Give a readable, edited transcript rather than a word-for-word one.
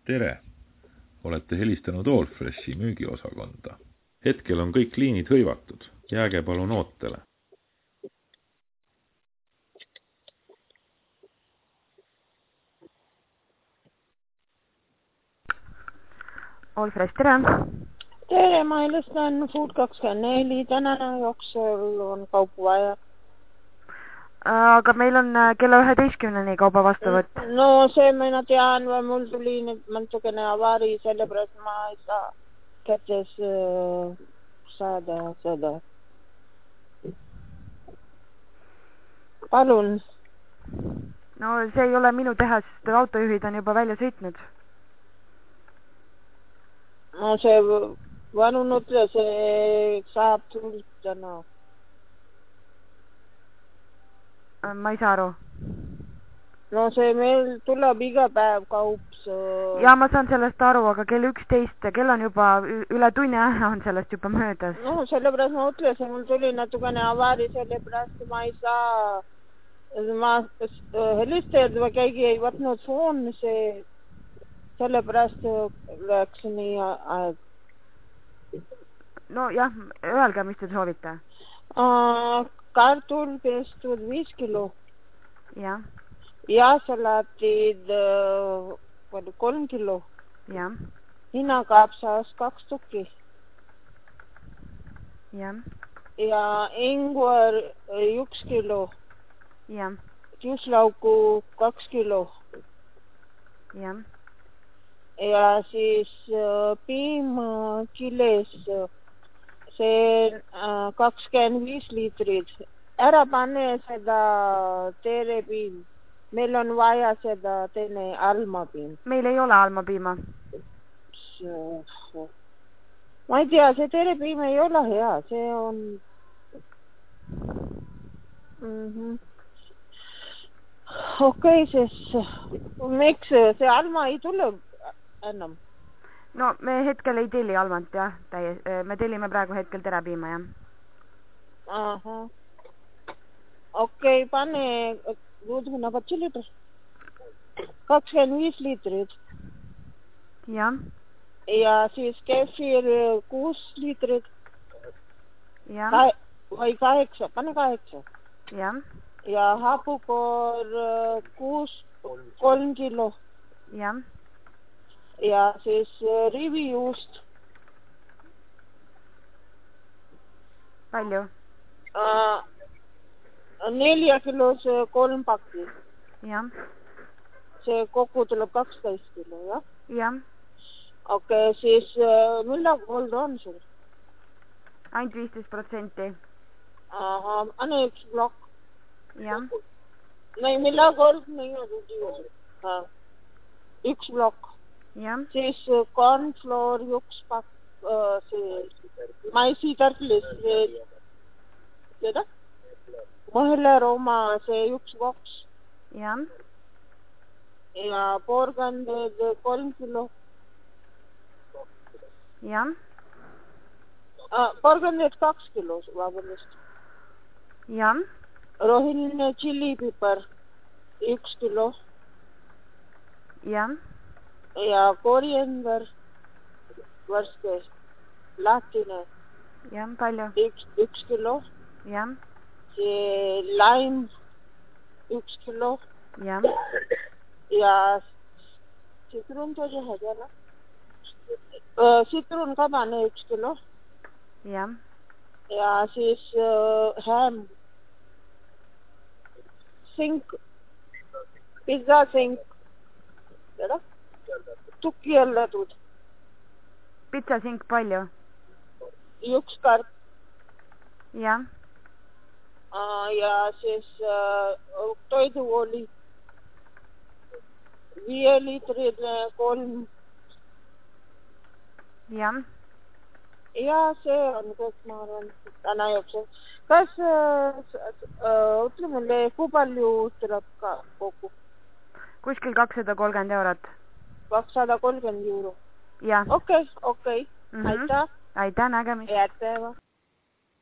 Tere! Olete helistanud Allfreshi müügiosakonda. Hetkel on kõik liinid hõivatud. Jääge palun ootele. Allfresh, tere! Tere, ma helistan Food24. Tänane jooksul on kaupu vaja. Aga meil on kella 11-ni kauba vastuvõtt. No see mina tean, või mul tuli nüüd natukene avaari, sellepärast ma ei saa kätes saada seda. Palun. No see ei ole minu teha, sest autojuhid on juba välja sõitnud. No see vanunud, see saab tulnud täna. Ma ei saa aru. No see meil tuleb iga päev kaups. Ja ma saan sellest aru, aga kell 11, kell on juba üle tunni aja on sellest juba möödas. No sellepärast ma ütlesin, mul tuli natukene avaari, sellepärast ma ei saa. Ma helistajad või keegi ei võtnud foon, see sellepärast läks nii aeg. No jah, öelge, mis te soovite. Kartul pestud 5 kilo. Ja. Ja salatid 3 kilo. Ja. Hinakapsas 2 tükki. Ja. Ja ingwer 1 kilo. Ja. Juuslauku 2 kilo. Ja. Ja siis piim kiles, see 25 liitrit. Ära pane seda terepiim. Meil on vaja seda teine almapiim. Meil ei ole almapiima. Ma ei tea, see terepiim ei ole hea, see on... Okei, siis miks see alma ei tule enam? No me hetkel ei telli almant, jah. Me tellime praegu hetkel terepiima, jah. Aha. Okei, pane duudhuna patsi liiter. 25 liitrit. Ja. Ja siis kefir 6 liitrit. Ja. Või 8, pane 8. Ja. Ja hapukoor 3 kilo. Ja. Ja siis rivijuust. Palju? 4 kilos 3 pakki. Ja. See kokku tuleb 12 kilo, jah? Jah. Okei, siis mille koolda on sul? Ainult 15%. Aha, anna 1 blokk. Jah. Ei, mille koolda ei ole. 1 blokk. Jah. Siis cornfloor 1 pakk, see maisitartlis, seda? Mõhlearoma, see 1 boks. Jah. Ja porgandid 3 kilo. Jah. Porgandid 2 kilo, vabandust. Jah. Rohiline tšillipipar 1 kilo. Jah. Ja koriander värske, lahtine. Jah, palju? 1 kilo. Jah. See laim 1 kilo. Jah. Ja sitruun tosi hädjana. Sitruun ka pane 1 kilo. Jah. Ja siis häm. Sink. Pizza sink. Seda? Tukki jällatud. Pizza sink palju? 1 karp. Jah. Ja siis toiduoli 5 liitrine 3. Jah. Ja see on kõik, ma arvan, täna jooksul. Kas, ütle mulle, kui palju tuleb ka kokku? Kuskil 230 eurot. 230 euro. Jah. Okei. Aitäh. Aitäh, nägemist. Head päeva.